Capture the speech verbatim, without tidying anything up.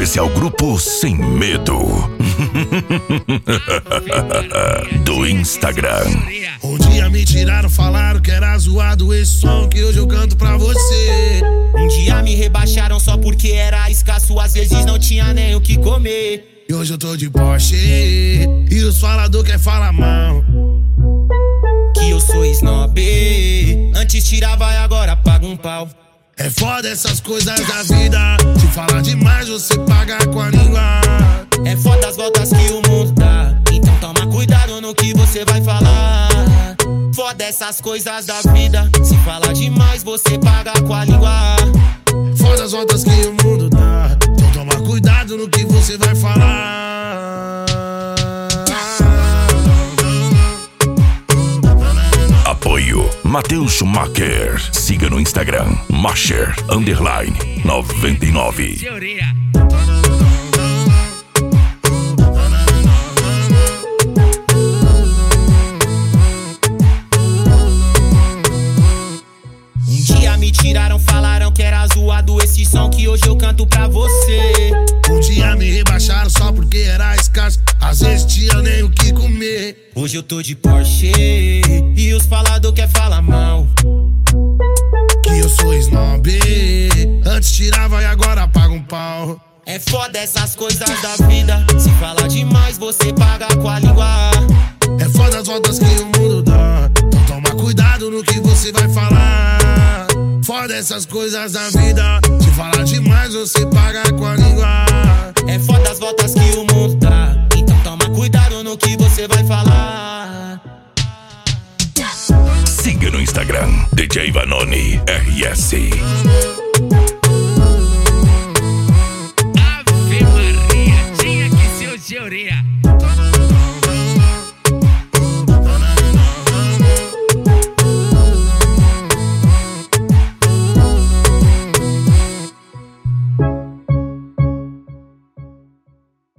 especial grupo Sem Medo do Instagram. Um dia me tiraram, falaram que era zoado esse som que hoje eu canto pra você. Um dia me rebaixaram só porque era escasso, às vezes não tinha nem o que comer. E hoje eu tô de Porsche e os falador quer falar mal, que eu sou snob. Antes tirava e agora paga um pau. É foda essas coisas da vida, se falar demais você paga com a língua. É foda as voltas que o mundo dá, então toma cuidado no que você vai falar. Foda essas coisas da vida, se falar demais você paga com a língua. Foda as voltas que o mundo dá, então toma cuidado no que você vai falar. Apoio Matheus Schumacher. Siga no Instagram Macher underline noventa e nove. Um dia me tiraram, falaram que era zoado esse som que hoje eu canto pra você. Um dia me rebaixaram só porque era escasso, às vezes tinha nem o que comer. Hoje eu tô de Porsche e os falador quer falar mal, que eu sou snob. Antes tirava e agora paga um pau. É foda essas coisas da vida, se falar demais você paga com a língua. É foda as voltas que o mundo dá, então toma cuidado no que você vai falar. Foda essas coisas da vida, se falar demais você paga com a língua. É foda as voltas que o mundo dá, então toma cuidado no que você vai falar. Siga no Instagram D J Vanoni R S.